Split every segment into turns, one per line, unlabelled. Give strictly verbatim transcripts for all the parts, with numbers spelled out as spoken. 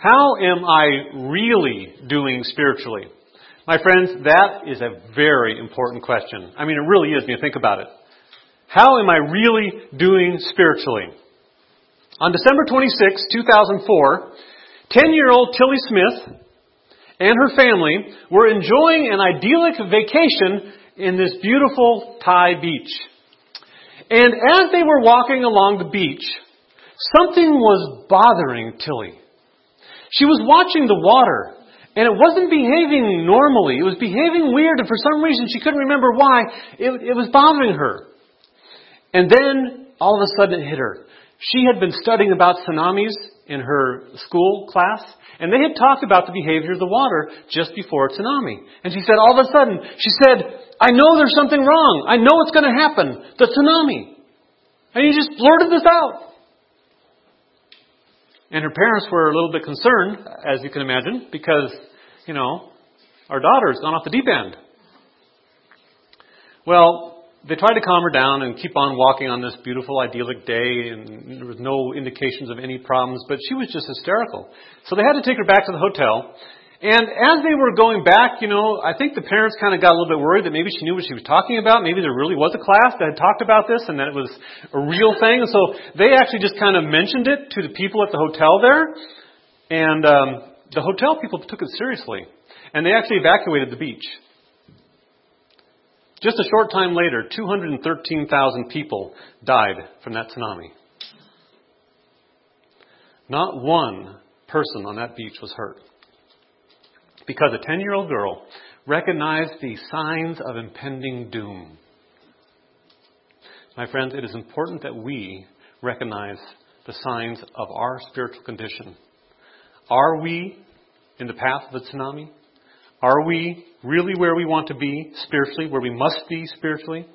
How am I really doing spiritually? My friends, that is a very important question. I mean, it really is when you think about it. How am I really doing spiritually? On December twenty-sixth, two thousand four, ten-year-old Tilly Smith and her family were enjoying an idyllic vacation in this beautiful Thai beach. And as they were walking along the beach, something was bothering Tilly. She was watching the water, and it wasn't behaving normally. It was behaving weird, and for some reason she couldn't remember why. It, it was bothering her. And then, all of a sudden, it hit her. She had been studying about tsunamis in her school class, and they had talked about the behavior of the water just before a tsunami. And she said, all of a sudden, she said, I know there's something wrong. I know it's going to happen. The tsunami. And he just blurted this out. And her parents were a little bit concerned, as you can imagine, because, you know, our daughter's gone off the deep end. Well, they tried to calm her down and keep on walking on this beautiful, idyllic day, and there was no indications of any problems, but she was just hysterical. So they had to take her back to the hotel. And as they were going back, you know, I think the parents kind of got a little bit worried that maybe she knew what she was talking about. Maybe there really was a class that had talked about this and that it was a real thing. And so they actually just kind of mentioned it to the people at the hotel there. And um, the hotel people took it seriously. And they actually evacuated the beach. Just a short time later, two hundred thirteen thousand people died from that tsunami. Not one person on that beach was hurt. Because a ten-year-old girl recognized the signs of impending doom. My friends, it is important that we recognize the signs of our spiritual condition. Are we in the path of the tsunami? Are we really where we want to be spiritually, where we must be spiritually?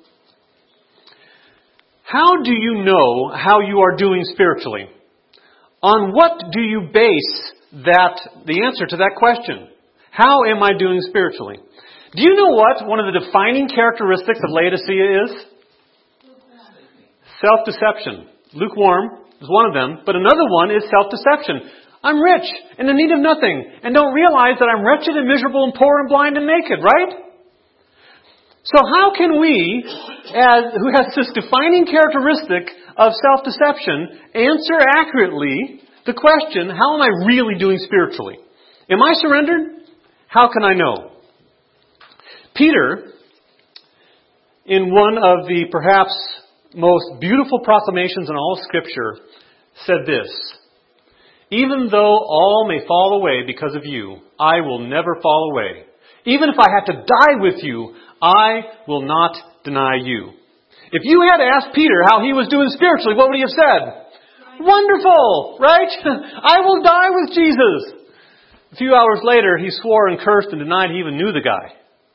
How do you know how you are doing spiritually? On what do you base that the answer to that question? How am I doing spiritually? Do you know what one of the defining characteristics of Laodicea is? Self-deception. Lukewarm is one of them, but another one is self-deception. I'm rich and in need of nothing, and don't realize that I'm wretched and miserable and poor and blind and naked, right? So how can we, as who has this defining characteristic of self-deception, answer accurately the question, how am I really doing spiritually? Am I surrendered? How can I know? Peter, in one of the perhaps most beautiful proclamations in all of Scripture, said this, even though all may fall away because of you, I will never fall away. Even if I have to die with you, I will not deny you. If you had asked Peter how he was doing spiritually, what would he have said? Wonderful, right? I will die with Jesus. A few hours later, he swore and cursed and denied he even knew the guy.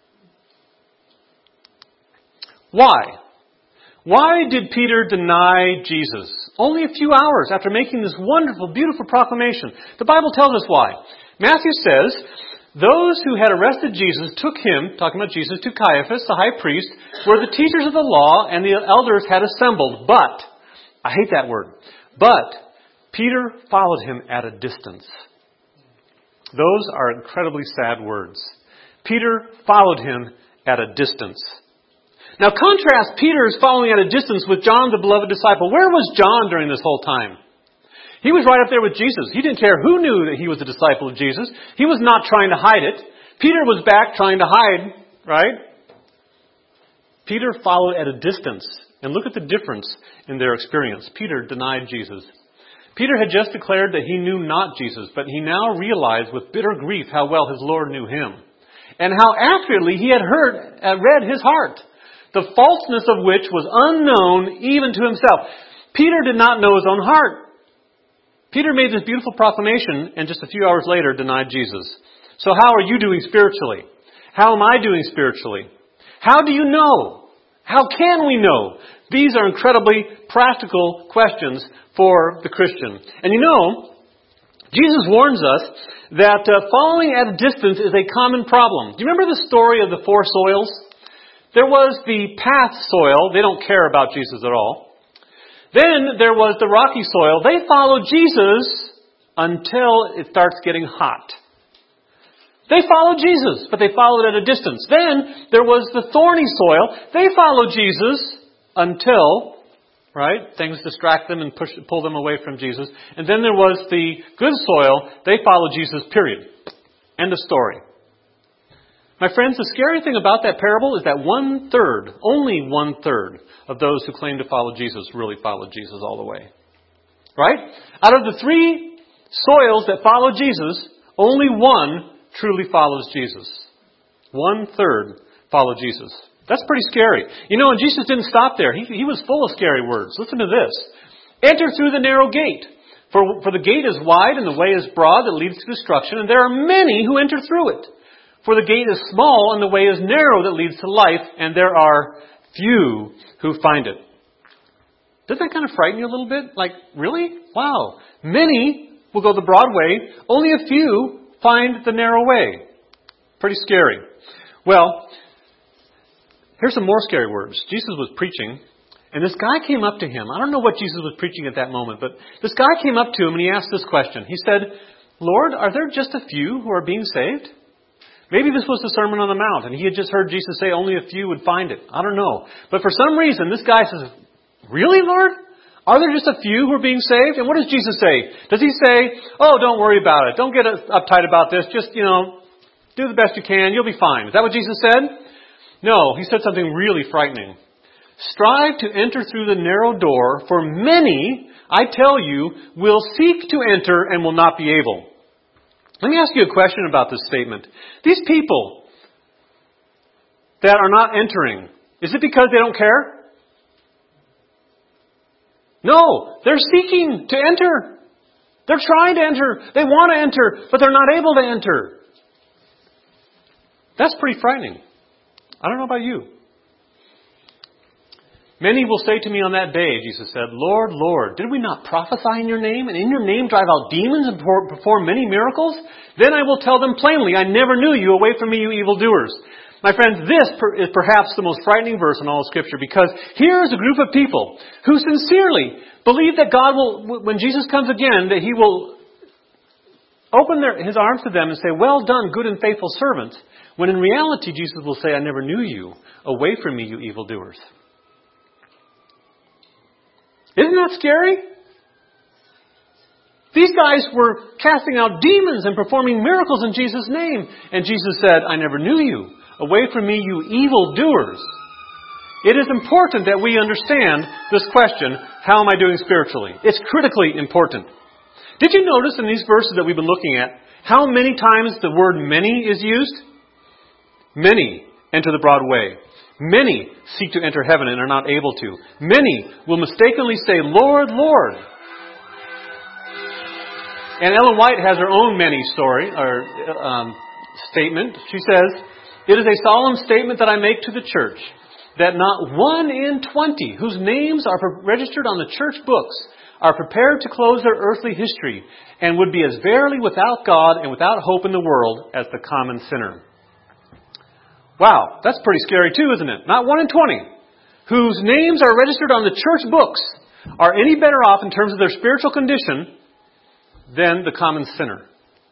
Why? Why did Peter deny Jesus? Only a few hours after making this wonderful, beautiful proclamation. The Bible tells us why. Matthew says, those who had arrested Jesus took him, talking about Jesus, to Caiaphas, the high priest, where the teachers of the law and the elders had assembled. But, I hate that word, but Peter followed him at a distance. Those are incredibly sad words. Peter followed him at a distance. Now contrast Peter's following at a distance with John, the beloved disciple. Where was John during this whole time? He was right up there with Jesus. He didn't care who knew that he was a disciple of Jesus. He was not trying to hide it. Peter was back trying to hide, right? Peter followed at a distance. And look at the difference in their experience. Peter denied Jesus. Peter had just declared that he knew not Jesus, but he now realized with bitter grief how well his Lord knew him. And how accurately he had heard, uh, read his heart. The falseness of which was unknown even to himself. Peter did not know his own heart. Peter made this beautiful proclamation and just a few hours later denied Jesus. So how are you doing spiritually? How am I doing spiritually? How do you know? How can we know? These are incredibly practical questions for the Christian. And you know, Jesus warns us that uh, following at a distance is a common problem. Do you remember the story of the four soils? There was the path soil. They don't care about Jesus at all. Then there was the rocky soil. They followed Jesus, until it starts getting hot. They followed Jesus, but they followed at a distance. Then there was the thorny soil. They followed Jesus until, right, things distract them and push, pull them away from Jesus. And then there was the good soil. They followed Jesus, period. End of story. My friends, the scary thing about that parable is that one third, only one third of those who claim to follow Jesus really followed Jesus all the way. Right? Out of the three soils that follow Jesus, only one truly follows Jesus. One third follow Jesus. That's pretty scary. You know, and Jesus didn't stop there. He, he was full of scary words. Listen to this. Enter through the narrow gate. For, for the gate is wide and the way is broad that leads to destruction, and there are many who enter through it. For the gate is small and the way is narrow that leads to life, and there are few who find it. Doesn't that kind of frighten you a little bit? Like, really? Wow. Many will go the broad way. Only a few find the narrow way. Pretty scary. Well, here's some more scary words. Jesus was preaching, and this guy came up to him. I don't know what Jesus was preaching at that moment, but this guy came up to him and he asked this question. He said, Lord, are there just a few who are being saved? Maybe this was the Sermon on the Mount, and he had just heard Jesus say only a few would find it. I don't know. But for some reason, this guy says, really, Lord? Are there just a few who are being saved? And what does Jesus say? Does he say, oh, don't worry about it. Don't get uptight about this. Just, you know, do the best you can. You'll be fine. Is that what Jesus said? No, he said something really frightening. Strive to enter through the narrow door, for many, I tell you, will seek to enter and will not be able. Let me ask you a question about this statement. These people that are not entering, is it because they don't care? No, they're seeking to enter. They're trying to enter. They want to enter, but they're not able to enter. That's pretty frightening. I don't know about you. Many will say to me on that day, Jesus said, Lord, Lord, did we not prophesy in your name, and in your name drive out demons and perform many miracles? Then I will tell them plainly, I never knew you. Away from me, you evildoers. My friends, this is perhaps the most frightening verse in all of Scripture, because here is a group of people who sincerely believe that God will, when Jesus comes again, that He will open their, His arms to them and say, well done, good and faithful servant. When in reality, Jesus will say, I never knew you. Away from me, you evildoers. Isn't that scary? These guys were casting out demons and performing miracles in Jesus' name. And Jesus said, I never knew you. Away from me, you evildoers. It is important that we understand this question, how am I doing spiritually? It's critically important. Did you notice in these verses that we've been looking at, how many times the word many is used? Many enter the broad way. Many seek to enter heaven and are not able to. Many will mistakenly say, Lord, Lord. And Ellen White has her own many story, or um, statement. She says, it is a solemn statement that I make to the church, that not one in twenty whose names are registered on the church books are prepared to close their earthly history and would be as verily without God and without hope in the world as the common sinner. Wow, that's pretty scary too, isn't it? Not one in twenty whose names are registered on the church books are any better off in terms of their spiritual condition than the common sinner.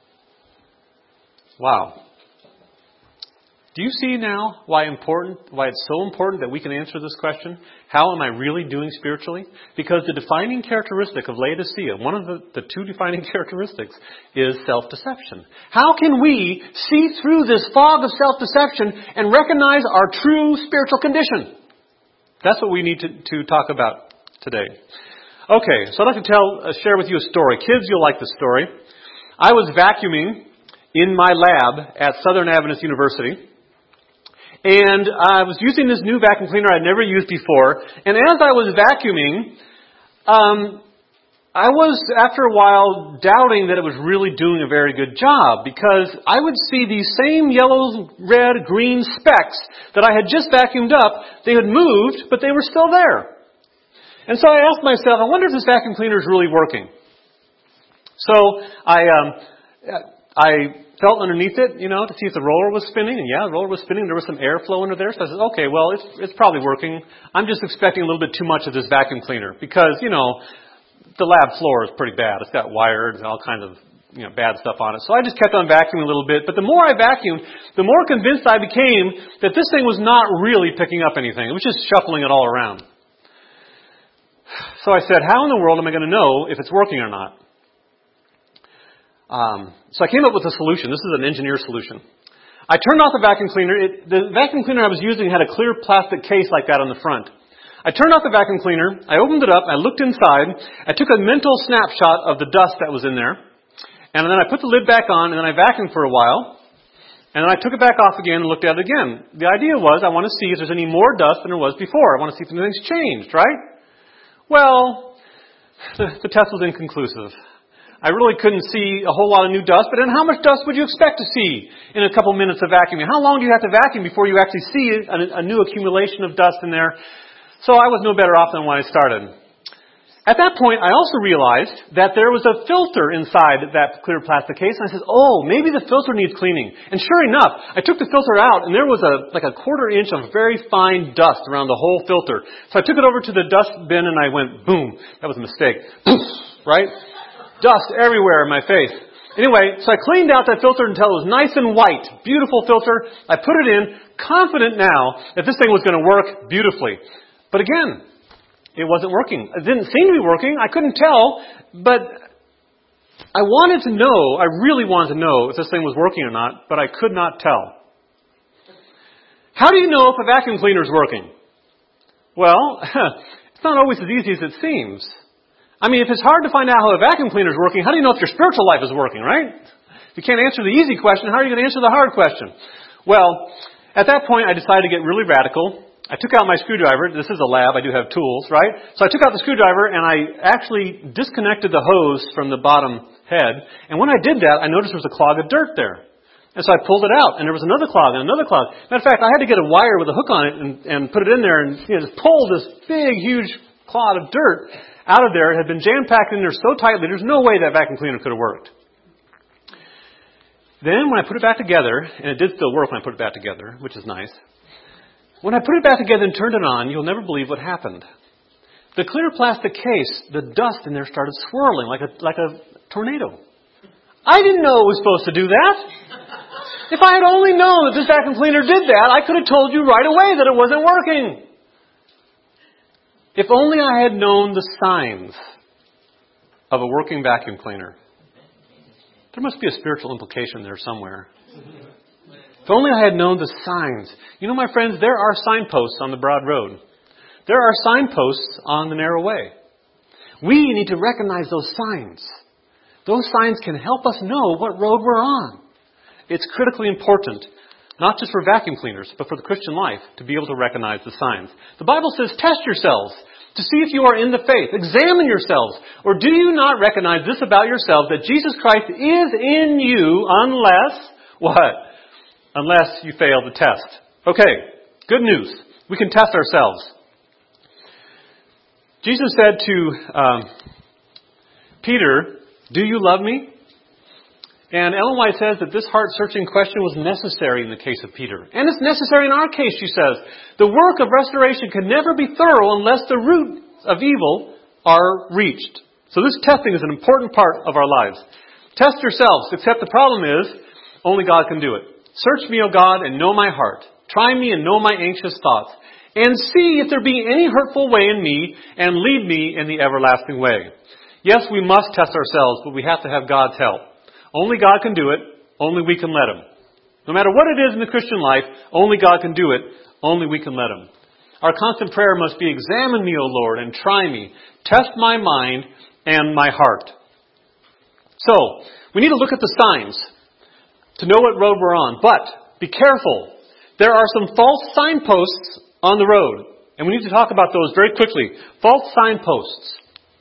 Wow. Do you see now why important, why it's so important that we can answer this question? How am I really doing spiritually? Because the defining characteristic of Laodicea, one of the, the two defining characteristics, is self-deception. How can we see through this fog of self-deception and recognize our true spiritual condition? That's what we need to, to talk about today. Okay, so I'd like to tell, uh, share with you a story. Kids, you'll like this story. I was vacuuming in my lab at Southern Adventist University. And I was using this new vacuum cleaner I'd never used before. And as I was vacuuming, um, I was, after a while, doubting that it was really doing a very good job. Because I would see these same yellow, red, green specks that I had just vacuumed up. They had moved, but they were still there. And so I asked myself, I wonder if this vacuum cleaner is really working. So I, um, I felt underneath it, you know, to see if the roller was spinning. And yeah, the roller was spinning. There was some airflow under there. So I said, okay, well, it's it's probably working. I'm just expecting a little bit too much of this vacuum cleaner because, you know, the lab floor is pretty bad. It's got wires and all kinds of, you know, bad stuff on it. So I just kept on vacuuming a little bit. But the more I vacuumed, the more convinced I became that this thing was not really picking up anything. It was just shuffling it all around. So I said, how in the world am I going to know if it's working or not? Um, so I came up with a solution. This is an engineer solution. I turned off the vacuum cleaner. It, the vacuum cleaner I was using had a clear plastic case like that on the front. I turned off the vacuum cleaner. I opened it up. I looked inside. I took a mental snapshot of the dust that was in there. And then I put the lid back on, and then I vacuumed for a while. And then I took it back off again and looked at it again. The idea was I want to see if there's any more dust than there was before. I want to see if anything's changed, right? Well, the, the test was inconclusive. I really couldn't see a whole lot of new dust, but then how much dust would you expect to see in a couple minutes of vacuuming? How long do you have to vacuum before you actually see a, a new accumulation of dust in there? So I was no better off than when I started. At that point, I also realized that there was a filter inside that clear plastic case, and I said, oh, maybe the filter needs cleaning. And sure enough, I took the filter out, and there was a like a quarter inch of very fine dust around the whole filter. So I took it over to the dust bin, and I went, boom, that was a mistake. Right? Dust everywhere in my face. Anyway, so I cleaned out that filter until it was nice and white. Beautiful filter. I put it in, confident now that this thing was going to work beautifully. But again, it wasn't working. It didn't seem to be working. I couldn't tell, but I wanted to know, I really wanted to know if this thing was working or not, but I could not tell. How do you know if a vacuum cleaner is working? Well, it's not always as easy as it seems. I mean, if it's hard to find out how a vacuum cleaner is working, how do you know if your spiritual life is working, right? If you can't answer the easy question, how are you going to answer the hard question? Well, at that point, I decided to get really radical. I took out my screwdriver. This is a lab. I do have tools, right? So I took out the screwdriver and I actually disconnected the hose from the bottom head. And when I did that, I noticed there was a clog of dirt there. And so I pulled it out, and there was another clog and another clog. Matter of fact, I had to get a wire with a hook on it and, and put it in there and, you know, just pull this big, huge clod of dirt out of there. It had been jam-packed in there so tightly, there's no way that vacuum cleaner could have worked. Then when I put it back together, and it did still work when I put it back together, which is nice. When I put it back together and turned it on, you'll never believe what happened. The clear plastic case, the dust in there started swirling like a, like a tornado. I didn't know it was supposed to do that. If I had only known that this vacuum cleaner did that, I could have told you right away that it wasn't working. If only I had known the signs of a working vacuum cleaner. There must be a spiritual implication there somewhere. If only I had known the signs. You know, my friends, there are signposts on the broad road. There are signposts on the narrow way. We need to recognize those signs. Those signs can help us know what road we're on. It's critically important, not just for vacuum cleaners, but for the Christian life, to be able to recognize the signs. The Bible says, test yourselves to see if you are in the faith. Examine yourselves. Or do you not recognize this about yourselves, that Jesus Christ is in you unless, what? Unless you fail the test. Okay, good news. We can test ourselves. Jesus said to um, Peter, do you love me? And Ellen White says that this heart-searching question was necessary in the case of Peter. And it's necessary in our case, she says. The work of restoration can never be thorough unless the roots of evil are reached. So this testing is an important part of our lives. Test yourselves, except the problem is, only God can do it. Search me, O God, and know my heart. Try me and know my anxious thoughts. And see if there be any hurtful way in me, and lead me in the everlasting way. Yes, we must test ourselves, but we have to have God's help. Only God can do it. Only we can let Him. No matter what it is in the Christian life, only God can do it. Only we can let Him. Our constant prayer must be, examine me, O Lord, and try me. Test my mind and my heart. So, we need to look at the signs to know what road we're on. But, be careful. There are some false signposts on the road. And we need to talk about those very quickly. False signposts.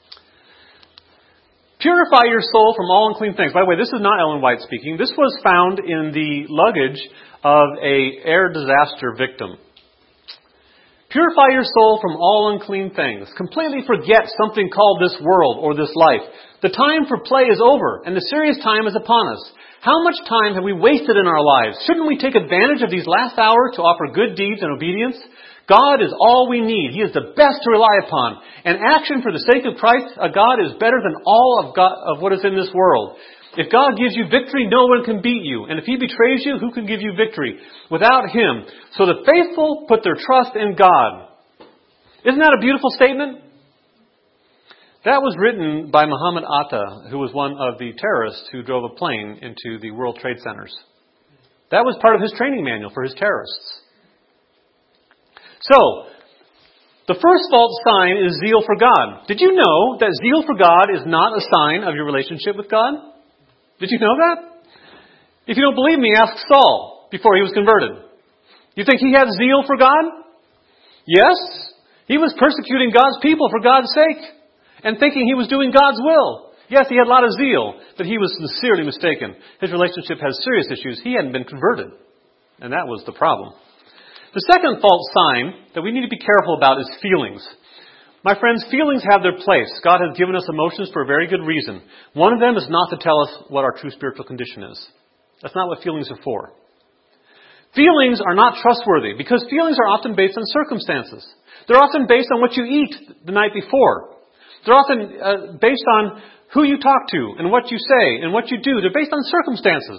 Purify your soul from all unclean things. By the way, this is not Ellen White speaking. This was found in the luggage of a air disaster victim. Purify your soul from all unclean things. Completely forget something called this world or this life. The time for play is over, and the serious time is upon us. How much time have we wasted in our lives? Shouldn't we take advantage of these last hours to offer good deeds and obedience? God is all we need. He is the best to rely upon. And action for the sake of Christ, a God, is better than all of God, of what is in this world. If God gives you victory, no one can beat you. And if He betrays you, who can give you victory? Without Him. So the faithful put their trust in God. Isn't that a beautiful statement? That was written by Muhammad Atta, who was one of the terrorists who drove a plane into the World Trade Centers. That was part of his training manual for his terrorists. So, the first false sign is zeal for God. Did you know that zeal for God is not a sign of your relationship with God? Did you know that? If you don't believe me, ask Saul before he was converted. You think he had zeal for God? Yes. He was persecuting God's people for God's sake and thinking he was doing God's will. Yes, he had a lot of zeal, but he was sincerely mistaken. His relationship has serious issues. He hadn't been converted, and that was the problem. The second false sign that we need to be careful about is feelings. My friends, feelings have their place. God has given us emotions for a very good reason. One of them is not to tell us what our true spiritual condition is. That's not what feelings are for. Feelings are not trustworthy because feelings are often based on circumstances. They're often based on what you eat the night before. They're often uh, based on who you talk to and what you say and what you do. They're based on circumstances.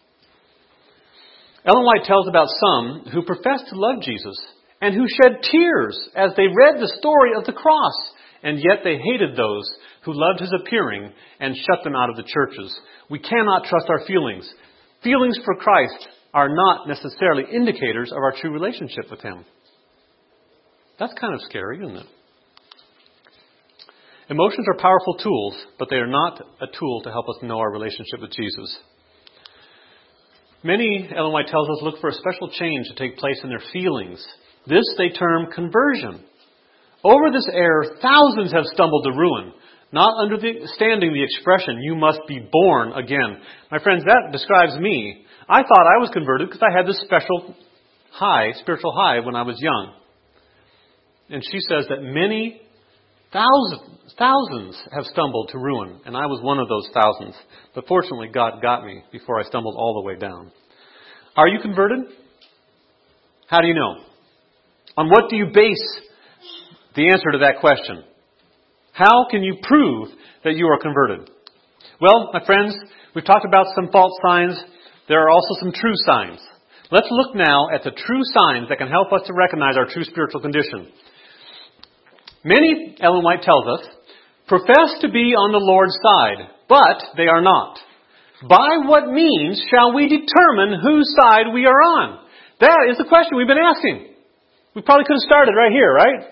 Ellen White tells about some who professed to love Jesus and who shed tears as they read the story of the cross, and yet they hated those who loved His appearing and shut them out of the churches. We cannot trust our feelings. Feelings for Christ are not necessarily indicators of our true relationship with Him. That's kind of scary, isn't it? Emotions are powerful tools, but they are not a tool to help us know our relationship with Jesus. Many, Ellen White tells us, look for a special change to take place in their feelings. This they term conversion. Over this error, thousands have stumbled to ruin, not understanding the expression, you must be born again. My friends, that describes me. I thought I was converted because I had this special high, spiritual high when I was young. And she says that many thousands, thousands have stumbled to ruin, and I was one of those thousands. But fortunately, God got me before I stumbled all the way down. Are you converted? How do you know? On what do you base the answer to that question? How can you prove that you are converted? Well, my friends, we've talked about some false signs. There are also some true signs. Let's look now at the true signs that can help us to recognize our true spiritual condition. Many, Ellen White tells us, profess to be on the Lord's side, but they are not. By what means shall we determine whose side we are on? That is the question we've been asking. We probably could have started right here, right?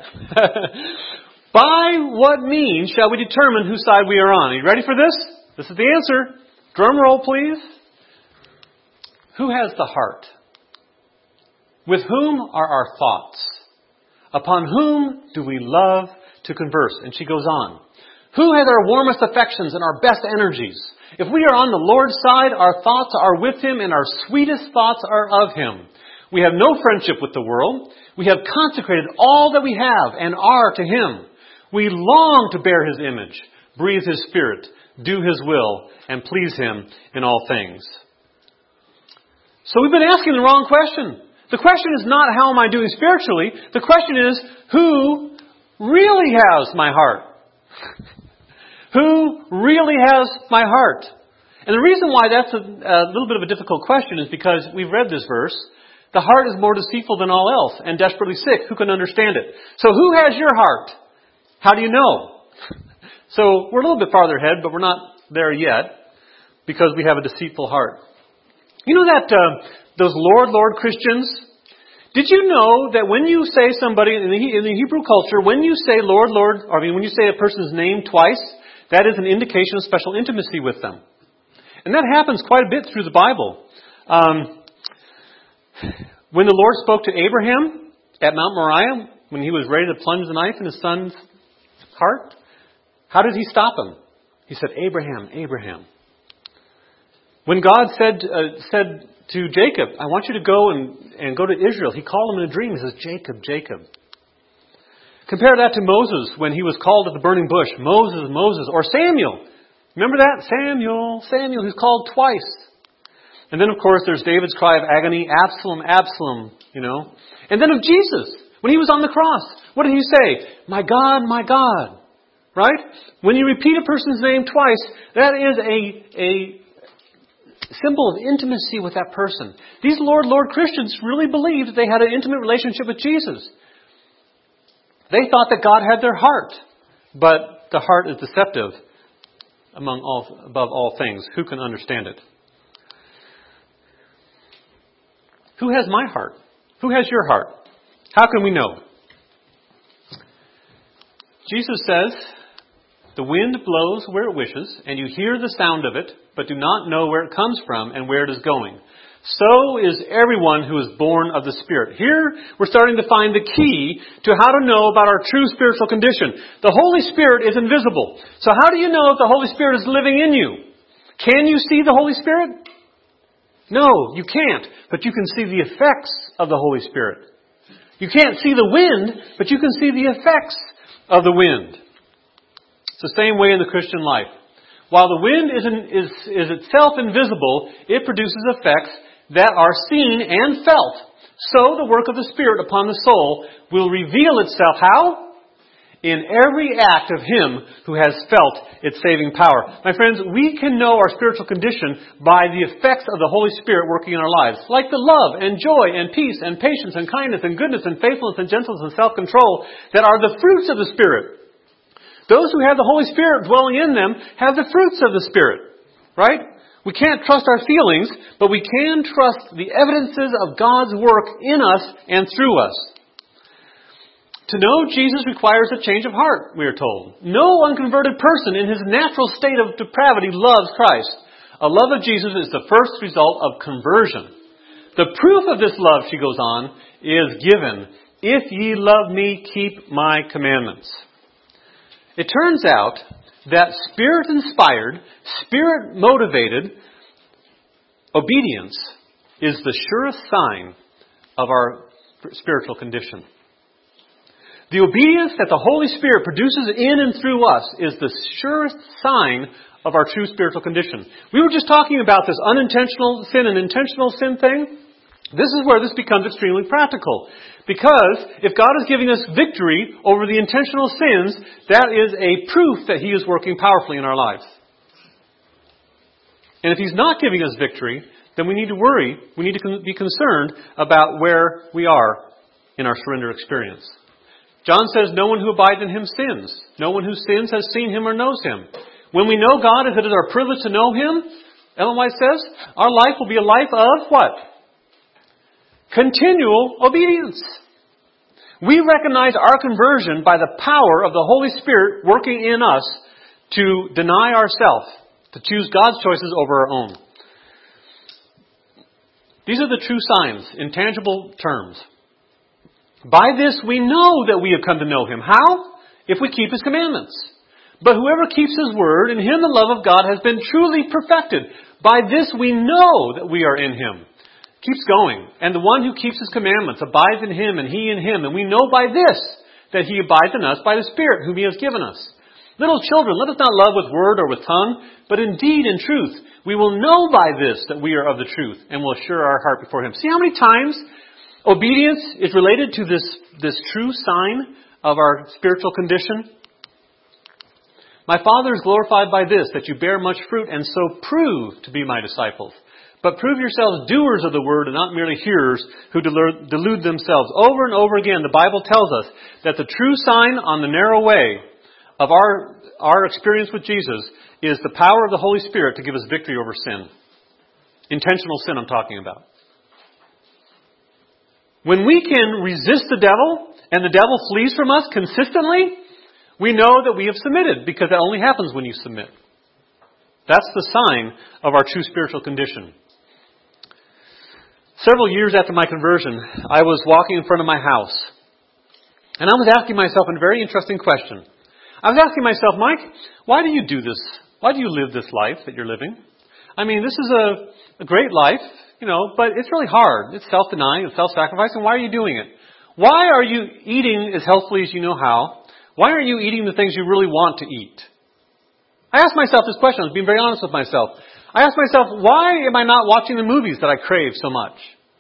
By what means shall we determine whose side we are on? Are you ready for this? This is the answer. Drum roll, please. Who has the heart? With whom are our thoughts? Upon whom do we love to converse? And she goes on. Who has our warmest affections and our best energies? If we are on the Lord's side, our thoughts are with Him and our sweetest thoughts are of Him. We have no friendship with the world. We have consecrated all that we have and are to Him. We long to bear His image, breathe His Spirit, do His will, and please Him in all things. So we've been asking the wrong question. The question is not how am I doing spiritually. The question is who really has my heart? Who really has my heart? And the reason why that's a, a little bit of a difficult question is because we've read this verse. The heart is more deceitful than all else and desperately sick. Who can understand it? So who has your heart? How do you know? So we're a little bit farther ahead, but we're not there yet because we have a deceitful heart. You know that uh, those Lord, Lord Christians? Did you know that when you say somebody in the, in the Hebrew culture, when you say Lord, Lord, or I mean when you say a person's name twice, that is an indication of special intimacy with them. And that happens quite a bit through the Bible. Um, when the Lord spoke to Abraham at Mount Moriah, when he was ready to plunge the knife in his son's heart, how did He stop him? He said, Abraham, Abraham. When God said uh, said to Jacob, I want you to go and, and go to Israel, He called him in a dream. He says, Jacob, Jacob. Compare that to Moses when he was called at the burning bush. Moses, Moses. Or Samuel. Remember that? Samuel, Samuel, who's called twice. And then, of course, there's David's cry of agony, Absalom, Absalom, you know. And then of Jesus, When He was on the cross, what did He say? My God, my God. Right? When you repeat a person's name twice, that is a, a symbol of intimacy with that person. These Lord, Lord Christians really believed that they had an intimate relationship with Jesus. They thought that God had their heart. But the heart is deceptive among all, above all things. Who can understand it? Who has my heart? Who has your heart? How can we know? Jesus says, the wind blows where it wishes, and you hear the sound of it, but do not know where it comes from and where it is going. So is everyone who is born of the Spirit. Here, we're starting to find the key to how to know about our true spiritual condition. The Holy Spirit is invisible. So how do you know if the Holy Spirit is living in you? Can you see the Holy Spirit? No, you can't. But you can see the effects of the Holy Spirit. You can't see the wind, but you can see the effects of the wind. It's the same way in the Christian life. While the wind is, in, is, is itself invisible, it produces effects that are seen and felt. So the work of the Spirit upon the soul will reveal itself how? In every act of Him who has felt its saving power. My friends, we can know our spiritual condition by the effects of the Holy Spirit working in our lives. Like the love and joy and peace and patience and kindness and goodness and faithfulness and gentleness and self-control that are the fruits of the Spirit. Those who have the Holy Spirit dwelling in them have the fruits of the Spirit. Right? We can't trust our feelings, but we can trust the evidences of God's work in us and through us. To know Jesus requires a change of heart, we are told. No unconverted person in his natural state of depravity loves Christ. A love of Jesus is the first result of conversion. The proof of this love, she goes on, is given. If ye love me, keep my commandments. It turns out that Spirit-inspired, Spirit-motivated obedience is the surest sign of our spiritual condition. The obedience that the Holy Spirit produces in and through us is the surest sign of our true spiritual condition. We were just talking about this unintentional sin and intentional sin thing. This is where this becomes extremely practical. Because if God is giving us victory over the intentional sins, that is a proof that He is working powerfully in our lives. And if He's not giving us victory, then we need to worry, we need to be concerned about where we are in our surrender experience. John says, no one who abides in Him sins. No one who sins has seen Him or knows Him. When we know God, as it is our privilege to know Him, Ellen White says, our life will be a life of what? Continual obedience. We recognize our conversion by the power of the Holy Spirit working in us to deny ourselves, to choose God's choices over our own. These are the true signs, in tangible terms. By this we know that we have come to know Him. How? If we keep His commandments. But whoever keeps His word, in him the love of God has been truly perfected. By this we know that we are in Him. Keeps going. And the one who keeps His commandments abides in Him and He in him. And we know by this that He abides in us by the Spirit whom He has given us. Little children, let us not love with word or with tongue, but in deed and truth. We will know by this that we are of the truth and will assure our heart before Him. See how many times obedience is related to this, this true sign of our spiritual condition? My Father is glorified by this, that you bear much fruit and so prove to be my disciples. But prove yourselves doers of the word and not merely hearers who delude themselves. Over and over again, the Bible tells us that the true sign on the narrow way of our, our experience with Jesus is the power of the Holy Spirit to give us victory over sin. Intentional sin I'm talking about. When we can resist the devil and the devil flees from us consistently, we know that we have submitted, because that only happens when you submit. That's the sign of our true spiritual condition. Several years after my conversion, I was walking in front of my house. And I was asking myself a very interesting question. I was asking myself, Mike, why do you do this? Why do you live this life that you're living? I mean, this is a, a great life, you know, but it's really hard. It's self-denying, it's self-sacrificing. Why are you doing it? Why are you eating as healthfully as you know how? Why aren't you eating the things you really want to eat? I asked myself this question. I was being very honest with myself. I asked myself, why am I not watching the movies that I crave so much?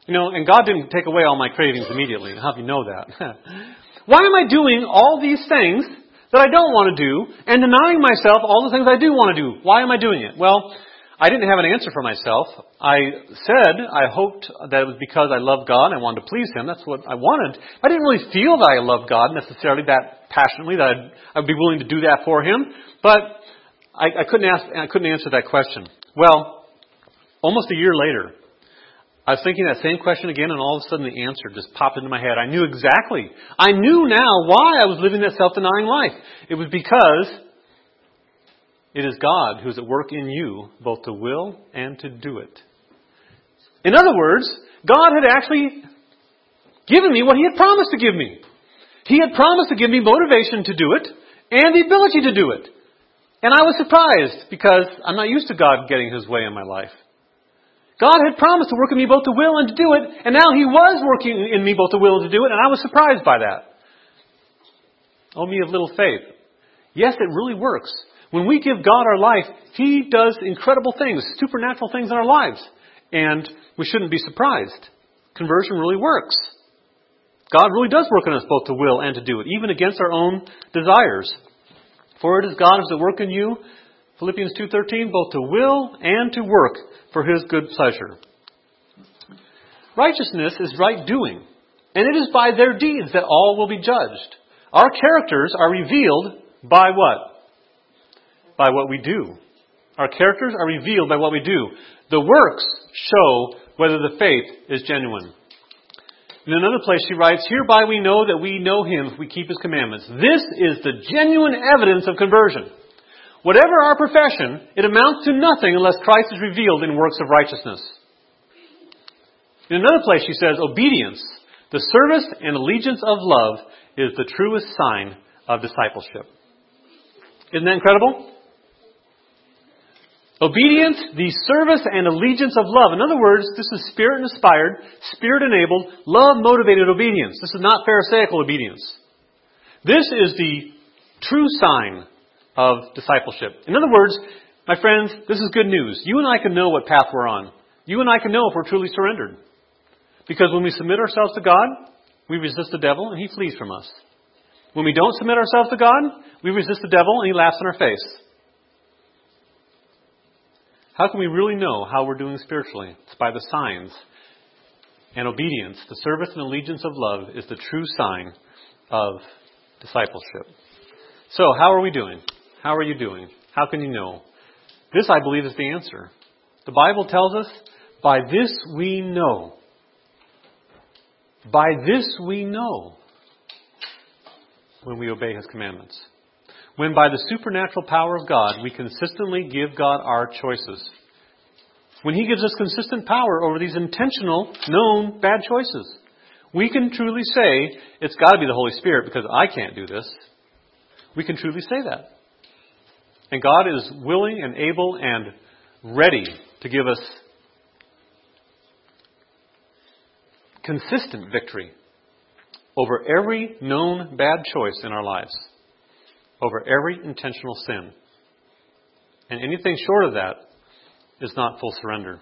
You know, and God didn't take away all my cravings immediately. How do you know that? Why am I doing all these things that I don't want to do and denying myself all the things I do want to do? Why am I doing it? Well, I didn't have an answer for myself. I said I hoped that it was because I loved God and I wanted to please Him. That's what I wanted. I didn't really feel that I loved God necessarily that passionately, that I'd, I'd be willing to do that for Him. But I, I couldn't ask, I couldn't answer that question. Well, almost a year later, I was thinking that same question again, and all of a sudden the answer just popped into my head. I knew exactly. I knew now why I was living that self-denying life. It was because it is God who is at work in you, both to will and to do it. In other words, God had actually given me what He had promised to give me. He had promised to give me motivation to do it and the ability to do it. And I was surprised because I'm not used to God getting His way in my life. God had promised to work in me both to will and to do it, and now He was working in me both to will and to do it, and I was surprised by that. Oh, me of little faith. Yes, it really works. When we give God our life, He does incredible things, supernatural things in our lives. And we shouldn't be surprised. Conversion really works. God really does work in us both to will and to do it, even against our own desires. For it is God who is at work in you, Philippians two thirteen, both to will and to work for His good pleasure. Righteousness is right doing, and it is by their deeds that all will be judged. Our characters are revealed by what? By what we do. Our characters are revealed by what we do. The works show whether the faith is genuine. In another place she writes, hereby we know that we know Him if we keep His commandments. This is the genuine evidence of conversion. Whatever our profession, it amounts to nothing unless Christ is revealed in works of righteousness. In another place she says, obedience, the service and allegiance of love, is the truest sign of discipleship. Isn't that incredible? Obedience, the service and allegiance of love. In other words, this is Spirit-inspired, Spirit-enabled, love-motivated obedience. This is not Pharisaical obedience. This is the true sign of discipleship. In other words, my friends, this is good news. You and I can know what path we're on. You and I can know if we're truly surrendered. Because when we submit ourselves to God, we resist the devil and he flees from us. When we don't submit ourselves to God, we resist the devil and he laughs in our face. How can we really know how we're doing spiritually? It's by the signs. And obedience, the service and allegiance of love, is the true sign of discipleship. So, how are we doing? How are you doing? How can you know? This, I believe, is the answer. The Bible tells us, by this we know. By this we know when we obey His commandments. When by the supernatural power of God, we consistently give God our choices. When He gives us consistent power over these intentional, known bad choices. We can truly say, it's got to be the Holy Spirit because I can't do this. We can truly say that. And God is willing and able and ready to give us consistent victory over every known bad choice in our lives. Over every intentional sin. And anything short of that is not full surrender.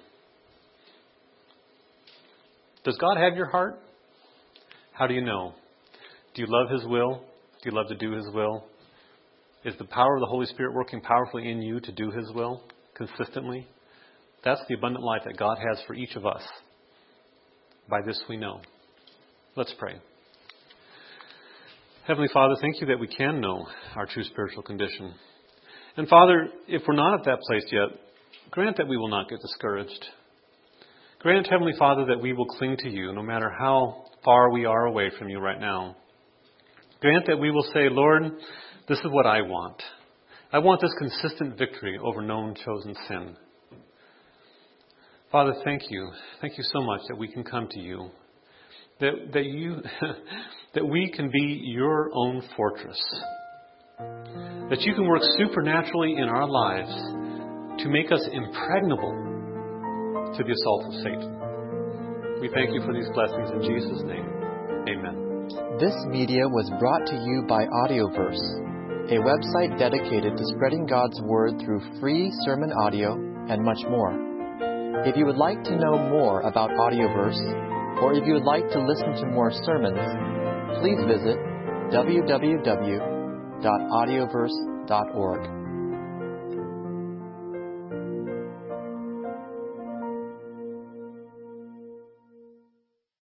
Does God have your heart? How do you know? Do you love His will? Do you love to do His will? Is the power of the Holy Spirit working powerfully in you to do His will consistently? That's the abundant life that God has for each of us. By this we know. Let's pray. Heavenly Father, thank You that we can know our true spiritual condition. And Father, if we're not at that place yet, grant that we will not get discouraged. Grant, Heavenly Father, that we will cling to You no matter how far we are away from You right now. Grant that we will say, Lord, this is what I want. I want this consistent victory over known chosen sin. Father, thank You. Thank You so much that we can come to You. That, that you, that we can be Your own fortress. That You can work supernaturally in our lives to make us impregnable to the assault of Satan. We thank You for these blessings in Jesus' name. Amen.
This media was brought to you by Audioverse, a website dedicated to spreading God's Word through free sermon audio and much more. If you would like to know more about Audioverse, or if you would like to listen to more sermons, please visit w w w dot audioverse dot org.